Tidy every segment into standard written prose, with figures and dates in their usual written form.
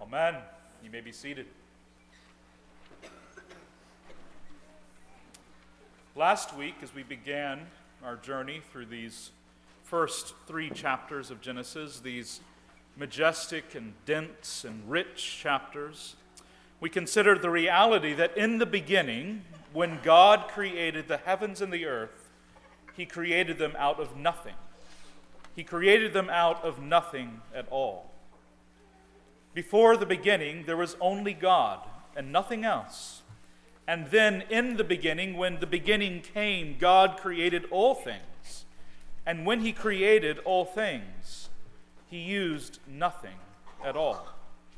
Amen. You may be seated. Last week, as we began our journey through these first 3 chapters of Genesis, these majestic and dense and rich chapters, we considered the reality that in the beginning, when God created the heavens and the earth, He created them out of nothing. He created them out of nothing at all. Before the beginning, there was only God and nothing else. And then in the beginning, when the beginning came, God created all things. And when He created all things, He used nothing at all.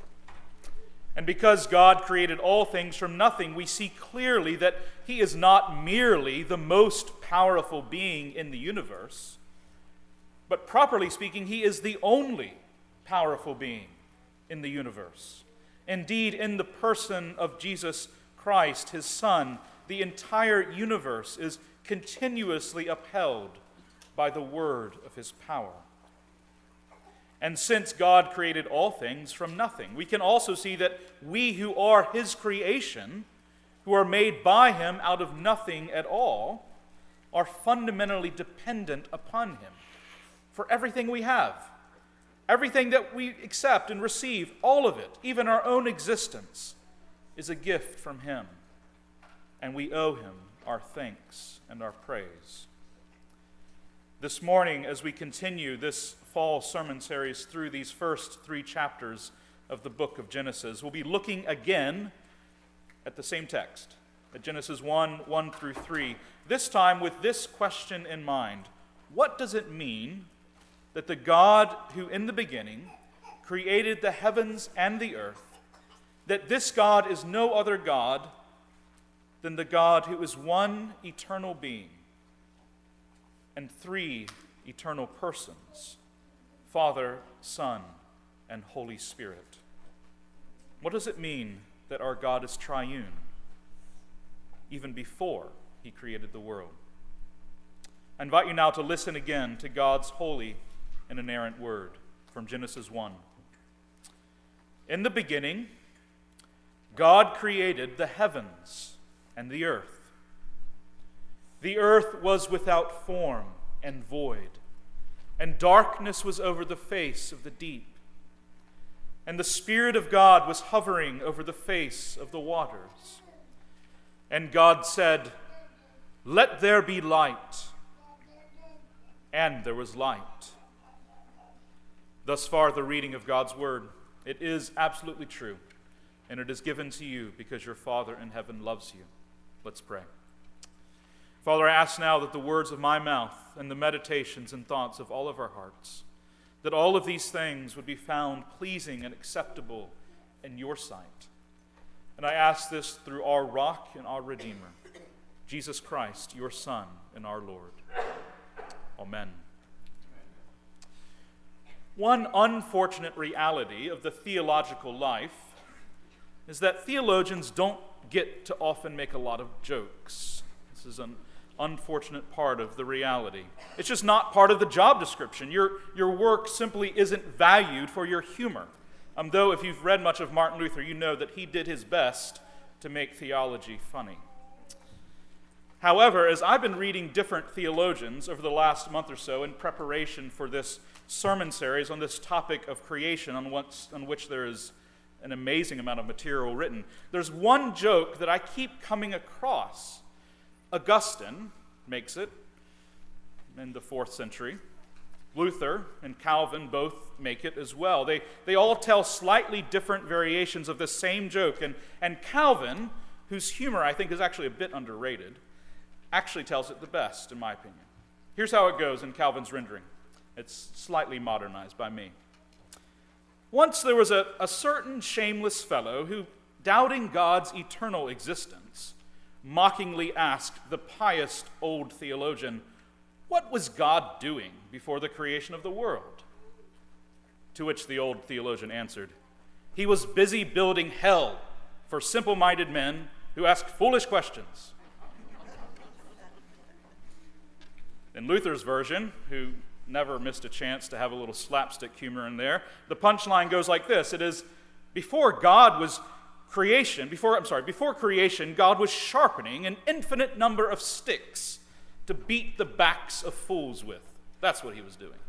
And because God created all things from nothing, we see clearly that He is not merely the most powerful being in the universe, but properly speaking, He is the only powerful being in the universe. Indeed, in the person of Jesus Christ, His Son, the entire universe is continuously upheld by the word of His power. And since God created all things from nothing, we can also see that we who are His creation, who are made by Him out of nothing at all, are fundamentally dependent upon Him for everything we have. Everything that we accept and receive, all of it, even our own existence, is a gift from Him. And we owe Him our thanks and our praise. This morning, as we continue this fall sermon series through these first 3 chapters of the book of Genesis, we'll be looking again at the same text, at Genesis 1 through 3, this time with this question in mind. What does it mean that the God who in the beginning created the heavens and the earth, that this God is no other God than the God who is one eternal being and 3 eternal persons, Father, Son, and Holy Spirit? What does it mean that our God is triune, even before He created the world? I invite you now to listen again to God's holy and inerrant word from Genesis 1. In the beginning, God created the heavens and the earth. The earth was without form and void, and darkness was over the face of the deep. And the Spirit of God was hovering over the face of the waters. And God said, "Let there be light." And there was light. Thus far, the reading of God's word. It is absolutely true, and it is given to you because your Father in heaven loves you. Let's pray. Father, I ask now that the words of my mouth and the meditations and thoughts of all of our hearts, that all of these things would be found pleasing and acceptable in your sight. And I ask this through our rock and our Redeemer, Jesus Christ, your Son and our Lord. Amen. One unfortunate reality of the theological life is that theologians don't get to often make a lot of jokes. This is an unfortunate part of the reality. It's just not part of the job description. Your work simply isn't valued for your humor. Though if you've read much of Martin Luther, you know that he did his best to make theology funny. However, as I've been reading different theologians over the last month or so in preparation for this sermon series on this topic of creation on which there is an amazing amount of material written, there's one joke that I keep coming across. Augustine makes it in the 4th century. Luther and Calvin both make it as well. They all tell slightly different variations of the same joke, and Calvin, whose humor I think is actually a bit underrated, actually tells it the best, in my opinion. Here's how it goes in Calvin's rendering. It's slightly modernized by me. Once there was a certain shameless fellow who, doubting God's eternal existence, mockingly asked the pious old theologian, "What was God doing before the creation of the world?" To which the old theologian answered, "He was busy building hell for simple-minded men who ask foolish questions." In Luther's version, who never missed a chance to have a little slapstick humor in there, the punchline goes like this. It is, Before creation, God was sharpening an infinite number of sticks to beat the backs of fools with. That's what he was doing.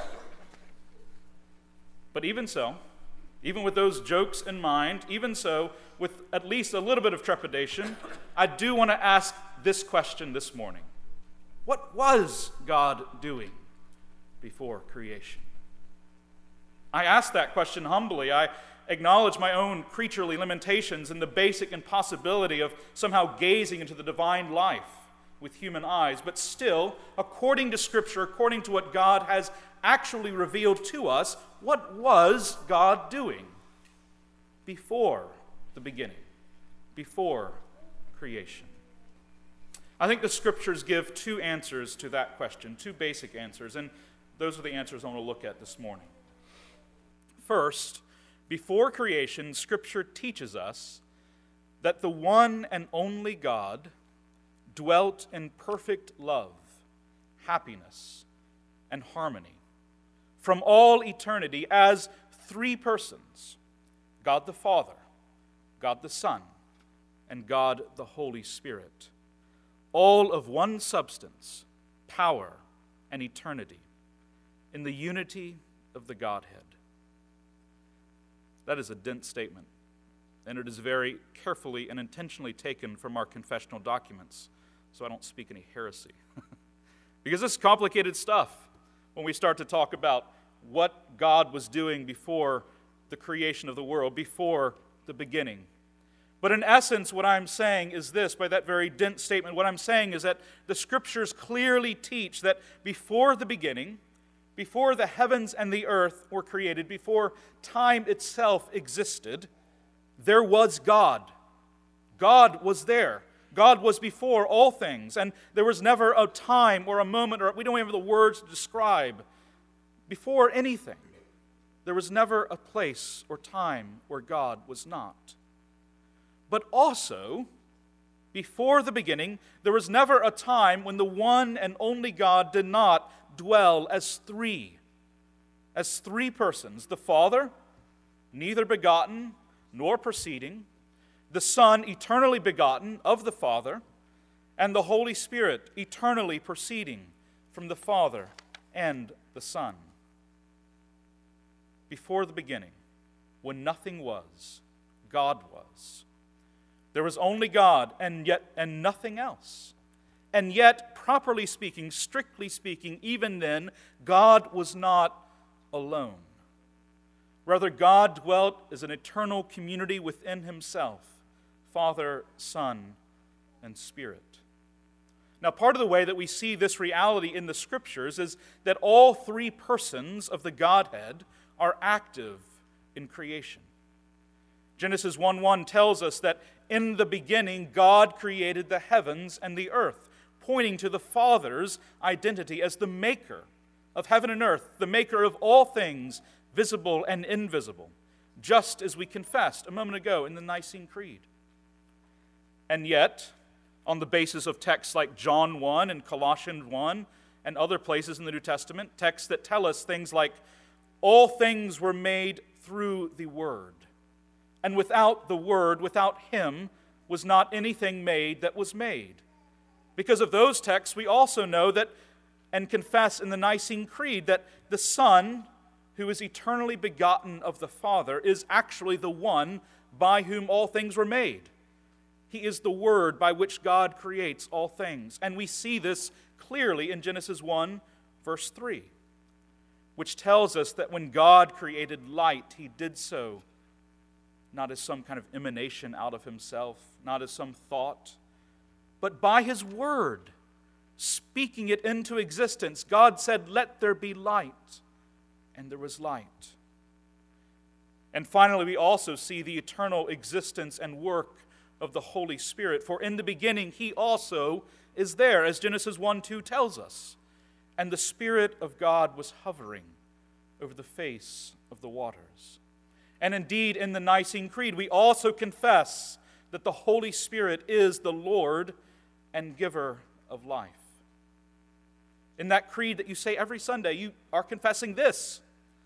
But even so, even with those jokes in mind, even so, with at least a little bit of trepidation, I do want to ask this question this morning. What was God doing before creation? I ask that question humbly. I acknowledge my own creaturely limitations and the basic impossibility of somehow gazing into the divine life with human eyes. But still, according to Scripture, according to what God has actually revealed to us, what was God doing before the beginning, before creation? I think the Scriptures give two answers to that question, two basic answers, and those are the answers I want to look at this morning. First, before creation, Scripture teaches us that the one and only God dwelt in perfect love, happiness, and harmony from all eternity as three persons: God the Father, God the Son, and God the Holy Spirit, all of one substance, power, and eternity, in the unity of the Godhead. That is a dense statement, and it is very carefully and intentionally taken from our confessional documents, so I don't speak any heresy. Because this is complicated stuff when we start to talk about what God was doing before the creation of the world, before the beginning. But in essence, what I'm saying is this, by that very dense statement, what I'm saying is that the Scriptures clearly teach that before the beginning, before the heavens and the earth were created, before time itself existed, there was God. God was there. God was before all things, and there was never a time or a moment, or we don't have the words to describe, before anything. There was never a place or time where God was not. But also, before the beginning, there was never a time when the one and only God did not dwell as three persons: the Father, neither begotten nor proceeding, the Son, eternally begotten of the Father, and the Holy Spirit, eternally proceeding from the Father and the Son. Before the beginning, when nothing was, God was. There was only God and nothing else. And yet, properly speaking, strictly speaking, even then, God was not alone. Rather, God dwelt as an eternal community within Himself, Father, Son, and Spirit. Now, part of the way that we see this reality in the Scriptures is that all three persons of the Godhead are active in creation. Genesis 1:1 tells us that in the beginning God created the heavens and the earth, pointing to the Father's identity as the maker of heaven and earth, the maker of all things, visible and invisible, just as we confessed a moment ago in the Nicene Creed. And yet, on the basis of texts like John 1 and Colossians 1 and other places in the New Testament, texts that tell us things like, all things were made through the Word, and without the Word, without Him, was not anything made that was made. Because of those texts, we also know that and confess in the Nicene Creed that the Son, who is eternally begotten of the Father, is actually the one by whom all things were made. He is the Word by which God creates all things. And we see this clearly in Genesis 1, verse 3, which tells us that when God created light, He did so not as some kind of emanation out of Himself, not as some thought, but by His Word, speaking it into existence. God said, "Let there be light," and there was light. And finally, we also see the eternal existence and work of the Holy Spirit. For in the beginning, He also is there, as Genesis 1:2 tells us. And the Spirit of God was hovering over the face of the waters. And indeed, in the Nicene Creed, we also confess that the Holy Spirit is the Lord and giver of life. In that creed that you say every Sunday, you are confessing this,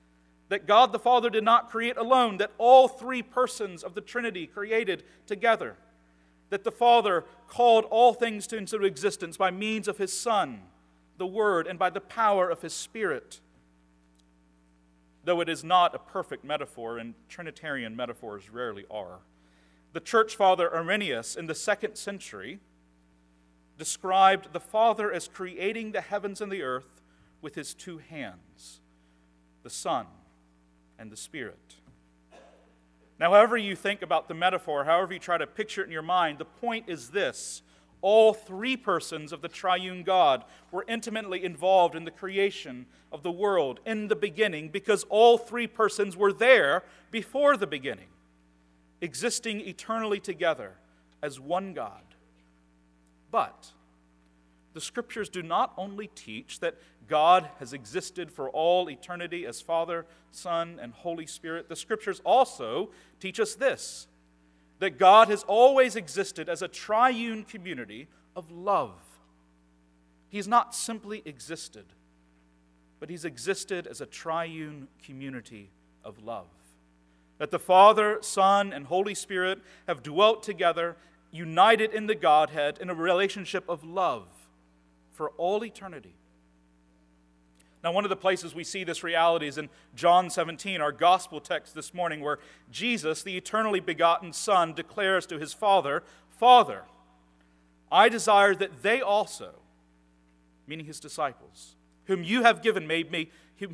that God the Father did not create alone, that all three persons of the Trinity created together, that the Father called all things into existence by means of His Son, the Word, and by the power of His Spirit. Though it is not a perfect metaphor, and Trinitarian metaphors rarely are, the church father Irenaeus in the 2nd century described the Father as creating the heavens and the earth with His two hands, the Son and the Spirit. Now, however you think about the metaphor, however you try to picture it in your mind, the point is this: all three persons of the triune God were intimately involved in the creation of the world in the beginning, because all three persons were there before the beginning, existing eternally together as one God. But the Scriptures do not only teach that God has existed for all eternity as Father, Son, and Holy Spirit. The Scriptures also teach us this: that God has always existed as a triune community of love. He's not simply existed, but He's existed as a triune community of love. That the Father, Son, and Holy Spirit have dwelt together, united in the Godhead in a relationship of love for all eternity. Now, one of the places we see this reality is in John 17, our gospel text this morning, where Jesus, the eternally begotten Son, declares to His Father, "Father, I desire that they also," meaning His disciples, whom you have given me,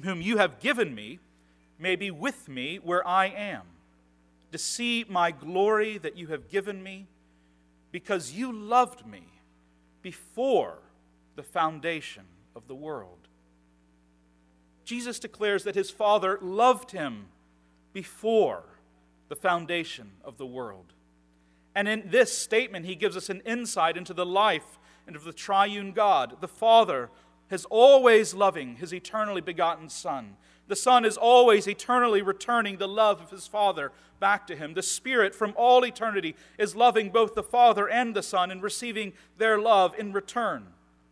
may be with me where I am, to see my glory that you have given me, because you loved me before the foundation of the world. Jesus declares that His Father loved Him before the foundation of the world. And in this statement, He gives us an insight into the life and of the triune God. The Father is always loving His eternally begotten Son. The Son is always eternally returning the love of His Father back to Him. The Spirit from all eternity is loving both the Father and the Son and receiving their love in return.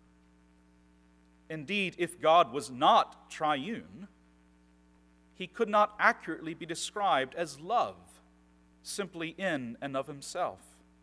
Indeed, if God was not triune, He could not accurately be described as love, simply in and of Himself.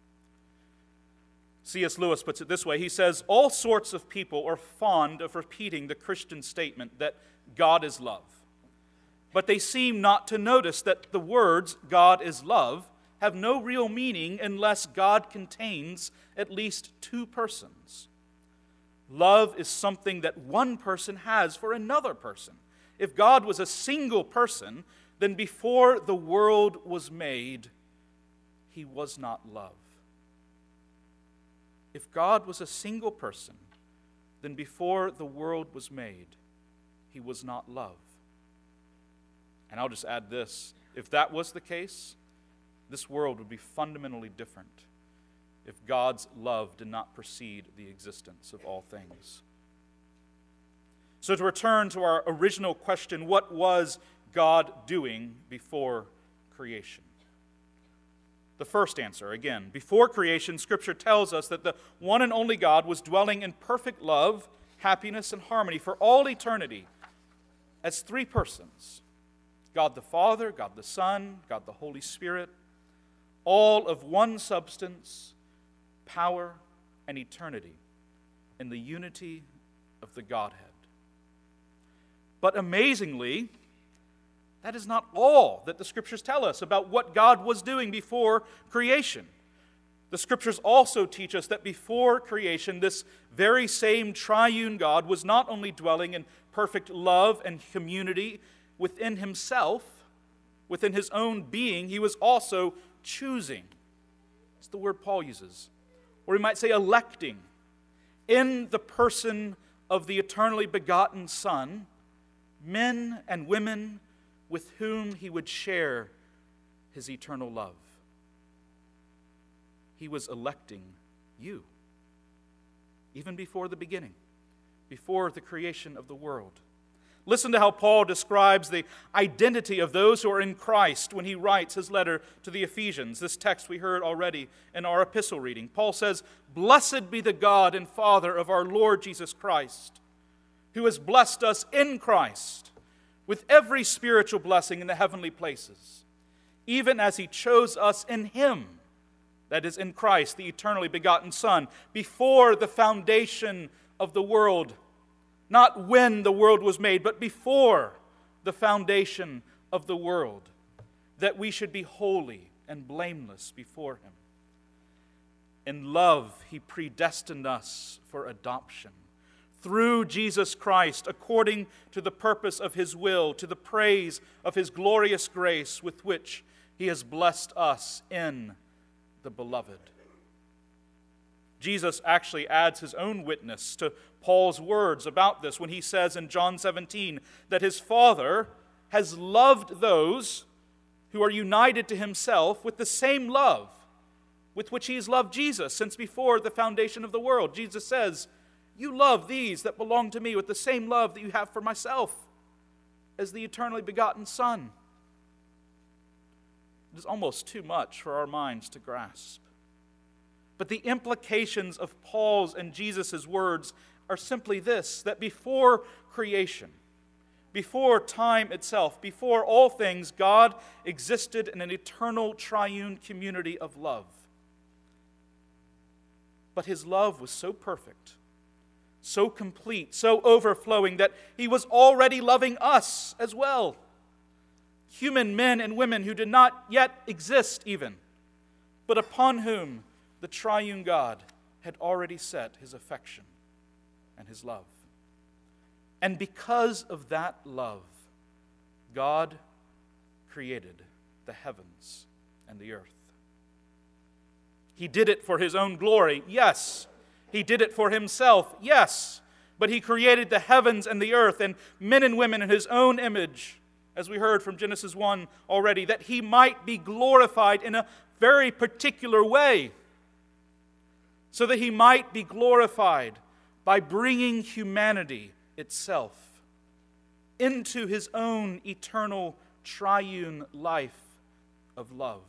C.S. Lewis puts it this way. He says, all sorts of people are fond of repeating the Christian statement that God is love. But they seem not to notice that the words, God is love, have no real meaning unless God contains at least two persons. Love is something that one person has for another person. If God was a single person, then before the world was made, He was not love. If God was a single person, then before the world was made, He was not love. And I'll just add this: if that was the case, this world would be fundamentally different if God's love did not precede the existence of all things. So to return to our original question, what was God doing before creation? The first answer, again, before creation, Scripture tells us that the one and only God was dwelling in perfect love, happiness, and harmony for all eternity as three persons: God the Father, God the Son, God the Holy Spirit, all of one substance, power, and eternity in the unity of the Godhead. But amazingly, that is not all that the Scriptures tell us about what God was doing before creation. The Scriptures also teach us that before creation, this very same triune God was not only dwelling in perfect love and community within Himself, within His own being, He was also choosing. It's the word Paul uses. Or we might say electing, in the person of the eternally begotten Son, men and women with whom He would share His eternal love. He was electing you, even before the beginning, before the creation of the world. Listen to how Paul describes the identity of those who are in Christ when he writes his letter to the Ephesians. This text we heard already in our epistle reading. Paul says, "Blessed be the God and Father of our Lord Jesus Christ, who has blessed us in Christ with every spiritual blessing in the heavenly places, even as he chose us in him, that is, in Christ, the eternally begotten Son, before the foundation of the world, not when the world was made, but before the foundation of the world, that we should be holy and blameless before him. In love, he predestined us for adoption through Jesus Christ, according to the purpose of his will, to the praise of his glorious grace with which he has blessed us in the Beloved. Jesus actually adds his own witness to Paul's words about this when he says in John 17 that his Father has loved those who are united to himself with the same love with which he has loved Jesus since before the foundation of the world. Jesus says, "You love these that belong to me with the same love that you have for myself as the eternally begotten Son." It is almost too much for our minds to grasp. But the implications of Paul's and Jesus' words are simply this, that before creation, before time itself, before all things, God existed in an eternal triune community of love. But his love was so perfect, so complete, so overflowing that he was already loving us as well. Human men and women who did not yet exist even, but upon whom the triune God had already set his affection and his love. And because of that love, God created the heavens and the earth. He did it for his own glory, yes. He did it for himself, yes. But he created the heavens and the earth and men and women in his own image, as we heard from Genesis 1 already, that he might be glorified in a very particular way. So that he might be glorified by bringing humanity itself into his own eternal triune life of love.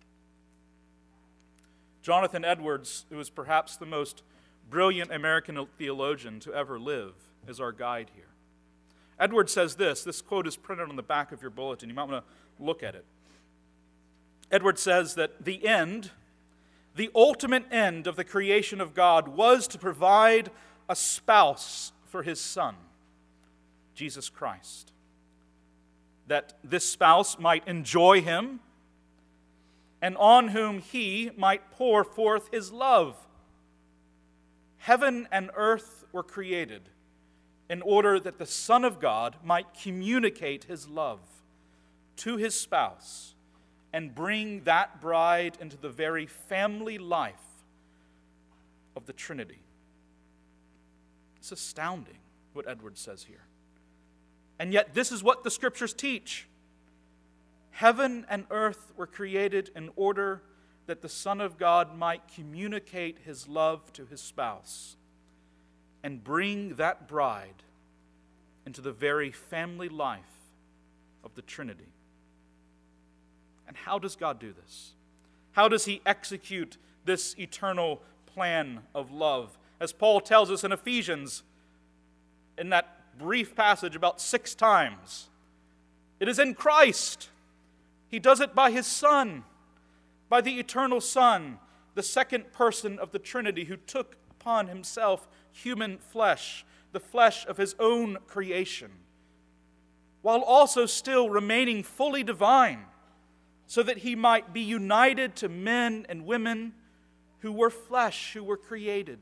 Jonathan Edwards, who is perhaps the most brilliant American theologian to ever live, is our guide here. Edwards says this quote is printed on the back of your bulletin. You might want to look at it. Edwards says that the ultimate end of the creation of God was to provide a spouse for his Son, Jesus Christ. That this spouse might enjoy him and on whom he might pour forth his love. Heaven and earth were created in order that the Son of God might communicate his love to his spouse and bring that bride into the very family life of the Trinity. It's astounding what Edwards says here. And yet this is what the Scriptures teach. Heaven and earth were created in order that the Son of God might communicate his love to his spouse and bring that bride into the very family life of the Trinity. And how does God do this? How does he execute this eternal plan of love? As Paul tells us in Ephesians, in that brief passage about 6 times, it is in Christ. He does it by his Son, by the eternal Son, the second person of the Trinity, who took upon himself human flesh, the flesh of his own creation, while also still remaining fully divine, so that he might be united to men and women who were flesh, who were created,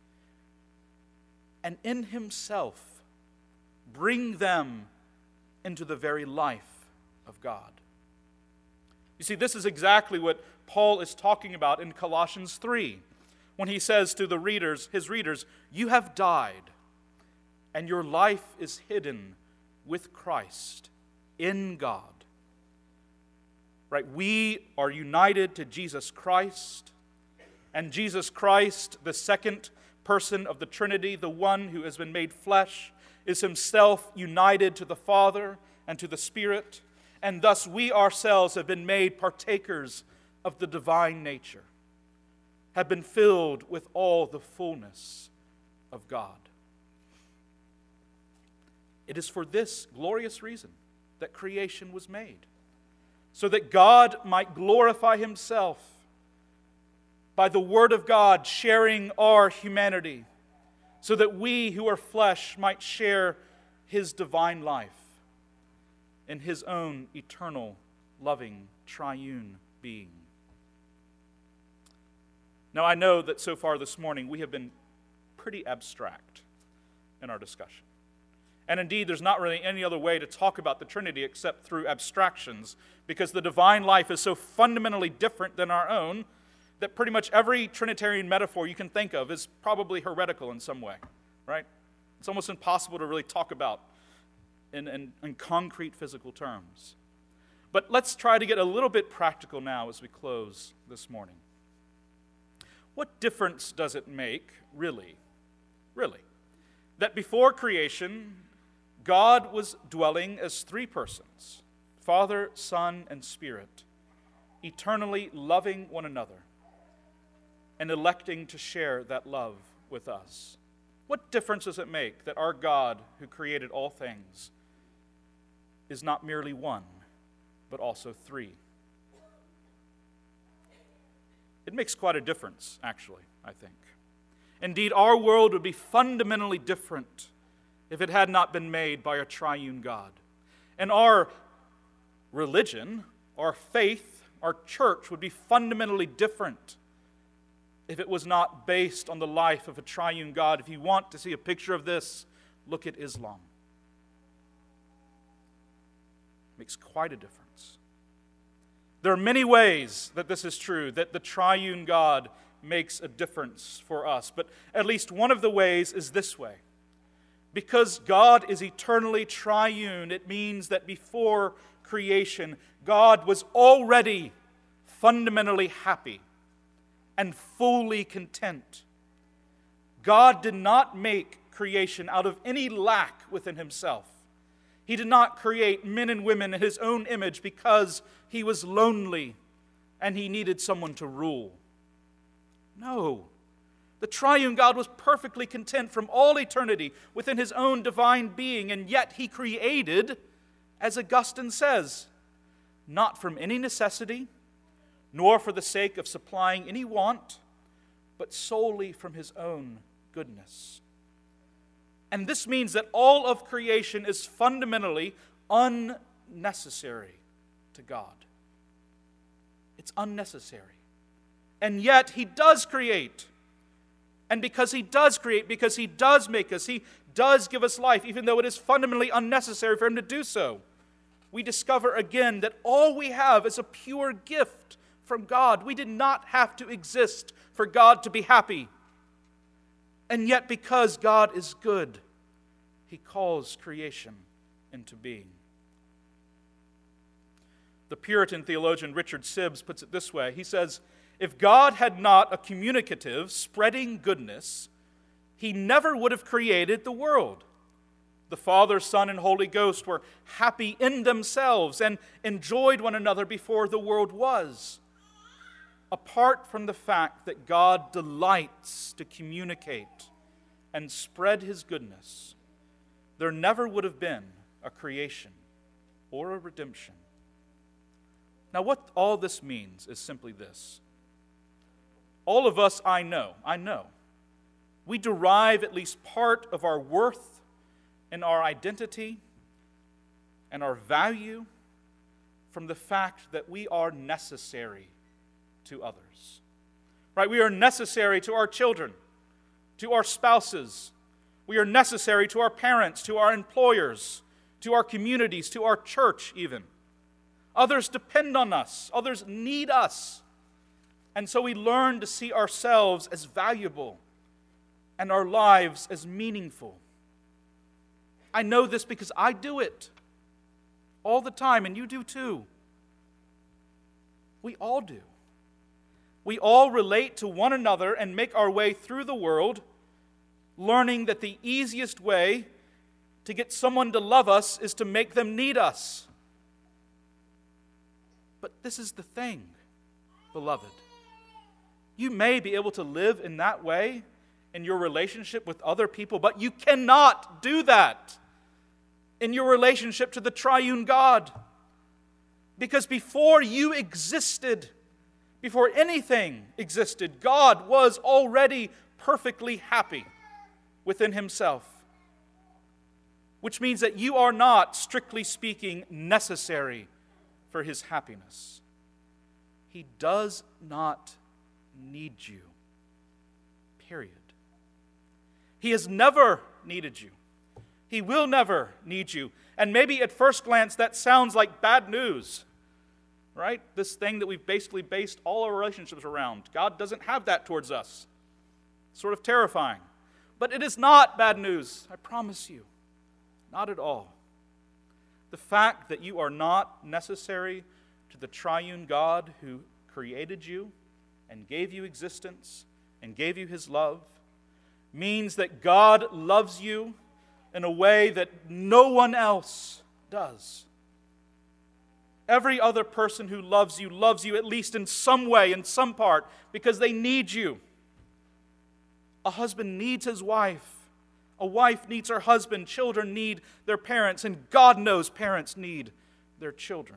and in himself bring them into the very life of God. You see, this is exactly what Paul is talking about in Colossians 3, when he says to his readers, "You have died, and your life is hidden with Christ in God." Right? We are united to Jesus Christ, and Jesus Christ, the second person of the Trinity, the one who has been made flesh, is himself united to the Father and to the Spirit, and thus we ourselves have been made partakers of the divine nature, have been filled with all the fullness of God. It is for this glorious reason that creation was made, so that God might glorify Himself by the Word of God sharing our humanity, so that we who are flesh might share His divine life in His own eternal, loving, triune being. Now, I know that so far this morning we have been pretty abstract in our discussion. And indeed, there's not really any other way to talk about the Trinity except through abstractions, because the divine life is so fundamentally different than our own that pretty much every Trinitarian metaphor you can think of is probably heretical in some way, right? It's almost impossible to really talk about in concrete physical terms. But let's try to get a little bit practical now as we close this morning. What difference does it make, really, that before creation, God was dwelling as three persons, Father, Son, and Spirit, eternally loving one another and electing to share that love with us? What difference does it make that our God, who created all things, is not merely one, but also three? It makes quite a difference, actually, I think. Indeed, our world would be fundamentally different if it had not been made by a triune God. And our religion, our faith, our church would be fundamentally different if it was not based on the life of a triune God. If you want to see a picture of this, look at Islam. It makes quite a difference. There are many ways that this is true, that the triune God makes a difference for us. But at least one of the ways is this way. Because God is eternally triune, it means that before creation, God was already fundamentally happy and fully content. God did not make creation out of any lack within Himself. He did not create men and women in His own image because He was lonely and He needed someone to rule. No. The triune God was perfectly content from all eternity within His own divine being, and yet He created, as Augustine says, not from any necessity, nor for the sake of supplying any want, but solely from His own goodness. And this means that all of creation is fundamentally unnecessary to God. It's unnecessary. And yet He does create. And because He does create, because He does make us, He does give us life, even though it is fundamentally unnecessary for Him to do so, we discover again that all we have is a pure gift from God. We did not have to exist for God to be happy. And yet, because God is good, He calls creation into being. The Puritan theologian Richard Sibbes puts it this way. He says, if God had not a communicative, spreading goodness, He never would have created the world. The Father, Son, and Holy Ghost were happy in themselves and enjoyed one another before the world was. Apart from the fact that God delights to communicate and spread His goodness, there never would have been a creation or a redemption. Now, what all this means is simply this. All of us, I know, we derive at least part of our worth and our identity and our value from the fact that we are necessary to others. Right? We are necessary to our children, to our spouses. We are necessary to our parents, to our employers, to our communities, to our church even. Others depend on us. Others need us. And so we learn to see ourselves as valuable and our lives as meaningful. I know this because I do it all the time, and you do too. We all do. We all relate to one another and make our way through the world, learning that the easiest way to get someone to love us is to make them need us. But this is the thing, beloved. You may be able to live in that way in your relationship with other people, but you cannot do that in your relationship to the triune God. Because before you existed, before anything existed, God was already perfectly happy within Himself. Which means that you are not, strictly speaking, necessary for His happiness. He does not need you. Period. He has never needed you. He will never need you. And maybe at first glance that sounds like bad news, right? This thing that we've basically based all our relationships around. God doesn't have that towards us. Sort of terrifying. But it is not bad news, I promise you. Not at all. The fact that you are not necessary to the triune God who created you and gave you existence and gave you His love means that God loves you in a way that no one else does. Every other person who loves you at least in some way, in some part, because they need you. A husband needs his wife. A wife needs her husband. Children need their parents. And God knows parents need their children.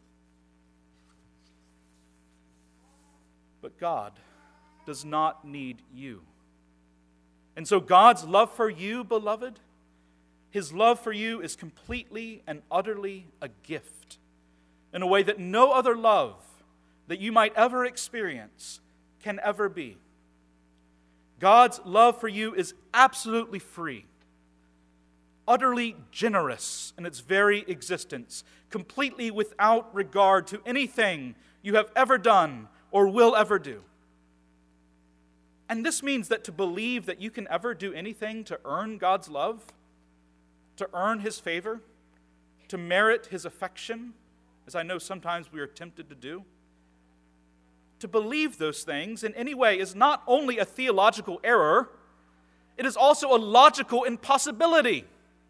But God does not need you. And so God's love for you, beloved, His love for you is completely and utterly a gift in a way that no other love that you might ever experience can ever be. God's love for you is absolutely free, utterly generous in its very existence, completely without regard to anything you have ever done or will ever do. And this means that to believe that you can ever do anything to earn God's love, to earn His favor, to merit His affection, as I know sometimes we are tempted to do, to believe those things in any way is not only a theological error, it is also a logical impossibility.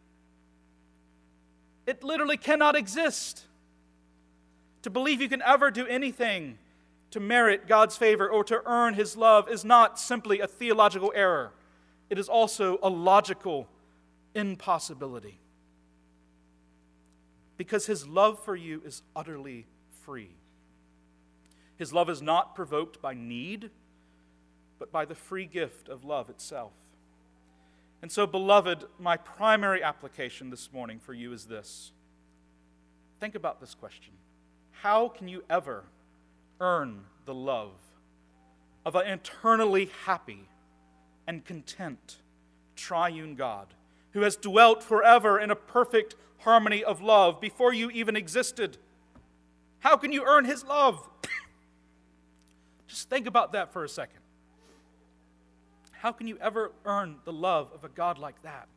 It literally cannot exist. To believe you can ever do anything to merit God's favor or to earn His love is not simply a theological error. It is also a logical impossibility. Because His love for you is utterly free. His love is not provoked by need, but by the free gift of love itself. And so, beloved, my primary application this morning for you is this. Think about this question. How can you ever earn the love of an eternally happy and content triune God who has dwelt forever in a perfect harmony of love before you even existed? How can you earn His love? Just think about that for a second. How can you ever earn the love of a God like that?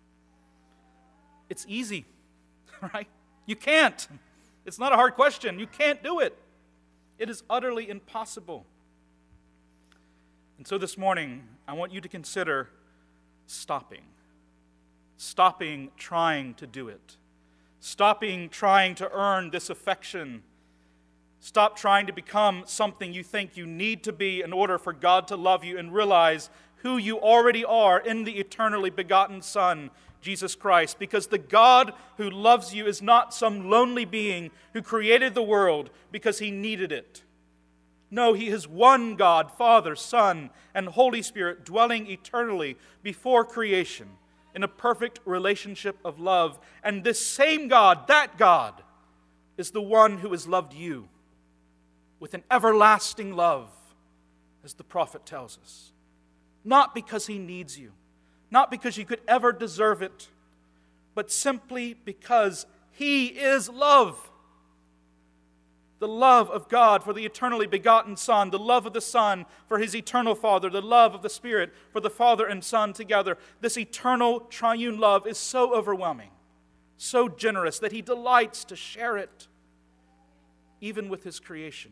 It's easy, right? You can't. It's not a hard question. You can't do it. It is utterly impossible. And so this morning, I want you to consider stopping. Stopping trying to do it. Stopping trying to earn this affection. Stop trying to become something you think you need to be in order for God to love you, and realize who you already are in the eternally begotten Son, Jesus Christ. Because the God who loves you is not some lonely being who created the world because He needed it. No, He is one God, Father, Son, and Holy Spirit, dwelling eternally before creation in a perfect relationship of love. And this same God, that God, is the one who has loved you with an everlasting love, as the prophet tells us. Not because He needs you, not because you could ever deserve it, but simply because He is love. The love of God for the eternally begotten Son, the love of the Son for His eternal Father, the love of the Spirit for the Father and Son together. This eternal triune love is so overwhelming, so generous, that He delights to share it, even with His creation.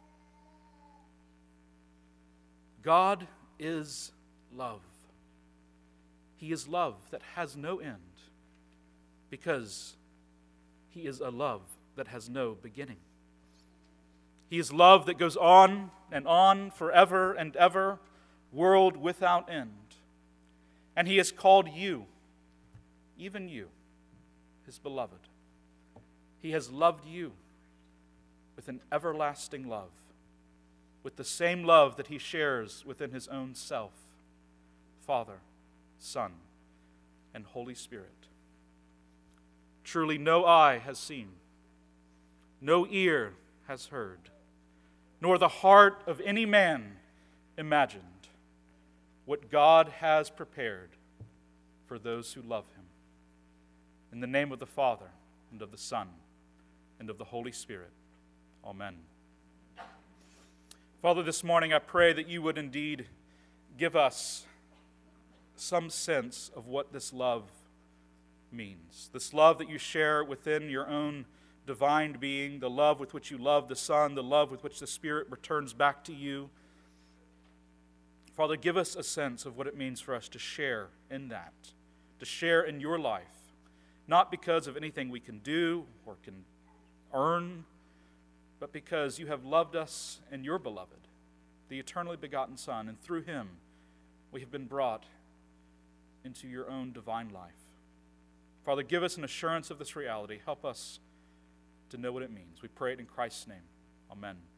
God is love. He is love that has no end, because He is a love that has no beginning. He is love that goes on and on forever and ever, world without end. And He has called you, even you, his beloved. He has loved you with an everlasting love, with the same love that he shares within his own self, Father, Son, and Holy Spirit. Truly no eye has seen, no ear has heard, nor the heart of any man imagined what God has prepared for those who love him. In the name of the Father, and of the Son, and of the Holy Spirit. Amen. Father, this morning I pray that you would indeed give us some sense of what this love means. This love that you share within your own divine being, the love with which you love the Son, the love with which the Spirit returns back to you. Father, give us a sense of what it means for us to share in that, to share in your life, not because of anything we can do or can earn, but because you have loved us and your beloved, the eternally begotten Son, and through him we have been brought into your own divine life. Father, give us an assurance of this reality. Help us to know what it means. We pray it in Christ's name. Amen.